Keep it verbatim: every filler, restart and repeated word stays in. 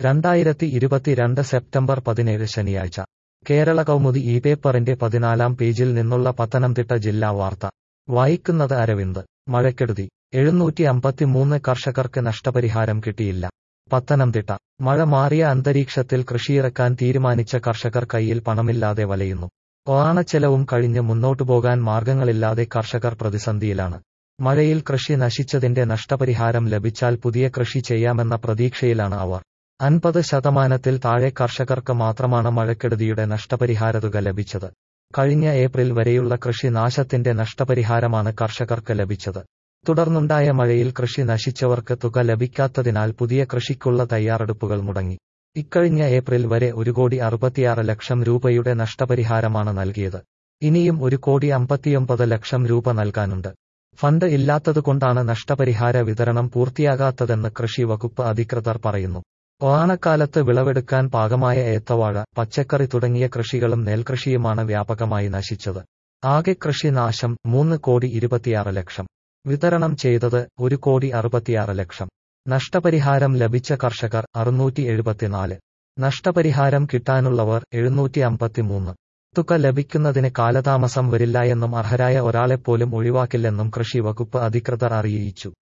രണ്ടായിരത്തി ഇരുപത്തിരണ്ട് സെപ്റ്റംബർ പതിനേഴ് ശനിയാഴ്ച കേരള കൗമുദി ഈ പേപ്പറിന്റെ പതിനാലാം പേജിൽ നിന്നുള്ള പത്തനംതിട്ട ജില്ലാ വാർത്ത വായിക്കുന്നത് അരവിന്ദ്. മഴക്കെടുതി. എഴുന്നൂറ്റി അമ്പത്തിമൂന്ന് കർഷകർക്ക് നഷ്ടപരിഹാരം കിട്ടിയില്ല. പത്തനംതിട്ട. മഴ മാറിയ അന്തരീക്ഷത്തിൽ കൃഷിയിറക്കാൻ തീരുമാനിച്ച കർഷകർ കൈയിൽ പണമില്ലാതെ വലയുന്നു. ഓണച്ചെലവും കഴിഞ്ഞ് മുന്നോട്ടുപോകാൻ മാർഗങ്ങളില്ലാതെ കർഷകർ പ്രതിസന്ധിയിലാണ്. മഴയിൽ കൃഷി നശിച്ചതിന്റെ നഷ്ടപരിഹാരം ലഭിച്ചാൽ പുതിയ കൃഷി ചെയ്യാമെന്ന പ്രതീക്ഷയിലാണ് അവർ. അൻപത് ശതമാനത്തിൽ താഴെ കർഷകർക്ക് മാത്രമാണ് മഴക്കെടുതിയുടെ നഷ്ടപരിഹാരതുക ലഭിച്ചത്. കഴിഞ്ഞ ഏപ്രിൽ വരെയുള്ള കൃഷി നാശത്തിന്റെ നഷ്ടപരിഹാരമാണ് കർഷകർക്ക് ലഭിച്ചത്. തുടർന്നുണ്ടായ മഴയിൽ കൃഷി നശിച്ചവർക്ക് തുക ലഭിക്കാത്തതിനാൽ പുതിയ കൃഷിക്കുള്ള തയ്യാറെടുപ്പുകൾ മുടങ്ങി. ഇക്കഴിഞ്ഞ ഏപ്രിൽ വരെ ഒരു കോടി അറുപത്തിയാറ് ലക്ഷം രൂപയുടെ നഷ്ടപരിഹാരമാണ് നൽകിയത്. ഇനിയും ഒരു കോടി അമ്പത്തിയൊമ്പത് ലക്ഷം രൂപ നൽകാനുണ്ട്. ഫണ്ട് ഇല്ലാത്തതുകൊണ്ടാണ് നഷ്ടപരിഹാര വിതരണം പൂർത്തിയാകാത്തതെന്ന് കൃഷി വകുപ്പ് അധികൃതർ പറയുന്നു. ഓണക്കാലത്ത് വിളവെടുക്കാൻ പാകമായ ഏത്തവാഴ, പച്ചക്കറി തുടങ്ങിയ കൃഷികളും നെൽകൃഷിയുമാണ് വ്യാപകമായി നശിച്ചത്. ആകെ കൃഷി നാശം മൂന്ന് കോടി ഇരുപത്തിയാറ് ലക്ഷം. വിതരണം ചെയ്തത് ഒരു കോടി അറുപത്തിയാറ് ലക്ഷം. നഷ്ടപരിഹാരം ലഭിച്ച കർഷകർ അറുന്നൂറ്റി എഴുപത്തിനാല്. നഷ്ടപരിഹാരം കിട്ടാനുള്ളവർ എഴുന്നൂറ്റി അമ്പത്തിമൂന്ന്. തുക ലഭിക്കുന്നതിന് കാലതാമസം വരില്ല എന്നും അർഹരായ ഒരാളെപ്പോലും ഒഴിവാക്കില്ലെന്നും കൃഷി വകുപ്പ് അധികൃതർ അറിയിച്ചു.